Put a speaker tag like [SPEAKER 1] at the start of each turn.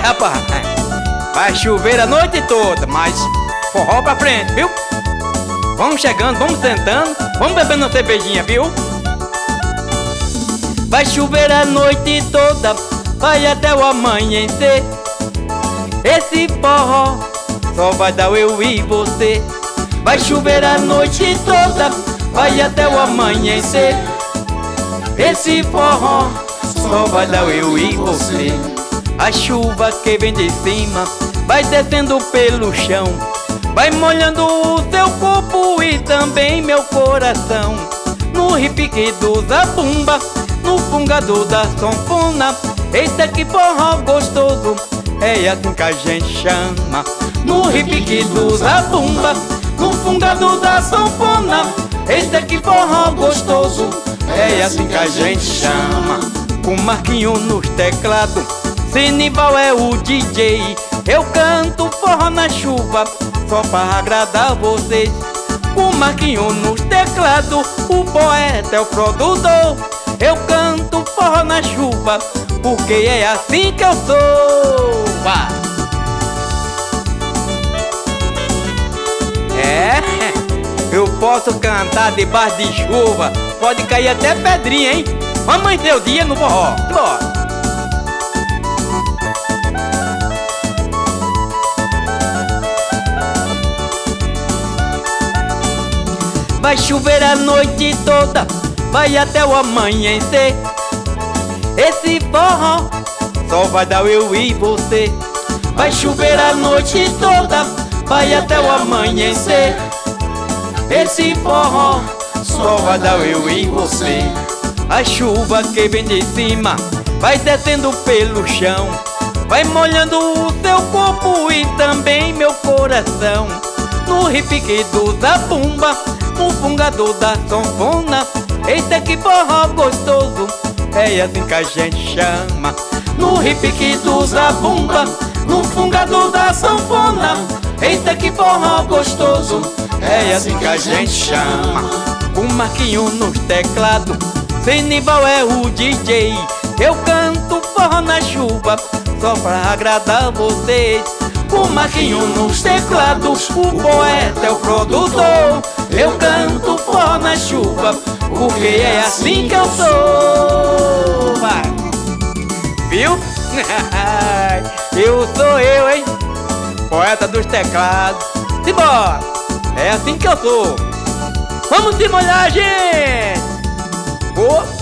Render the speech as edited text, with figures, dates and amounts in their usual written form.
[SPEAKER 1] rapaz, vai chover a noite toda, mas forró pra frente, viu? Vamos chegando, vamos sentando, vamos bebendo uma cervejinha, viu? Vai chover a noite toda, vai até o amanhecer. Esse forró só vai dar eu e você. Vai chover a noite toda, vai até o amanhecer. Esse forró só vai dar eu e você. A chuva que vem de cima vai descendo pelo chão, vai molhando o seu corpo e também meu coração. No repique do zabumba, no fungado da sanfona. Eita que forró gostoso, é assim que a gente chama. No repique do zabumba, no fungado da sanfona. Eita que forró gostoso, é assim que a gente chama. Com Marquinho nos teclados, Senival é o DJ. Eu canto forró na chuva, só pra agradar vocês. Com Marquinho nos teclados, o poeta é o produtor. Eu canto forró na chuva, porque é assim que eu sou. Vá. Eu posso cantar debaixo de chuva, pode cair até pedrinha, hein? Vamos amanhecer o dia no forró. Bora. Vai chover a noite toda, vai até o amanhecer. Esse forró só vai dar eu e você. Vai chover a noite toda, vai até o amanhecer. Esse forró só vai dar eu e você. A chuva que vem de cima vai descendo pelo chão, vai molhando o seu corpo e também meu coração. No repique do zabumba, no fungado da sanfona. Eita que forró gostoso, é assim que a gente chama. No repique do zabumba, no fungado da sanfona. Eita que forró gostoso, é assim que a gente chama. Com Marquinho nos teclados, Senival é o DJ. Eu canto forró na chuva, só pra agradar vocês. Com Marquinho nos teclados, o poeta é o produtor. Eu canto forró na chuva, porque é assim que eu sou. Vai. Viu? Sou eu, hein? Poeta dos teclados. Simbora! É assim que eu sou. Vamos se molhar, gente! Boa!